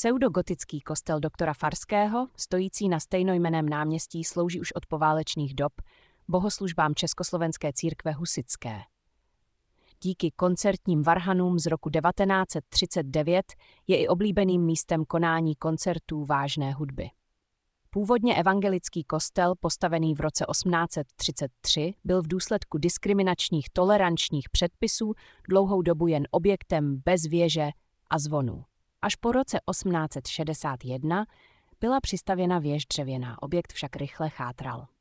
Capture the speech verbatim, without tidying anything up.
Pseudogotický kostel doktora Farského, stojící na stejnojmenném náměstí, slouží už od poválečných dob bohoslužbám Československé církve husitské. Díky koncertním varhanům z roku devatenáct set třicet devět je i oblíbeným místem konání koncertů vážné hudby. Původně evangelický kostel, postavený v roce osmnáct set třicet tři, byl v důsledku diskriminačních tolerančních předpisů dlouhou dobu jen objektem bez věže a zvonů. Až po roce osmnáct set šedesát jedna byla přistavěna věž dřevěná, objekt však rychle chátral.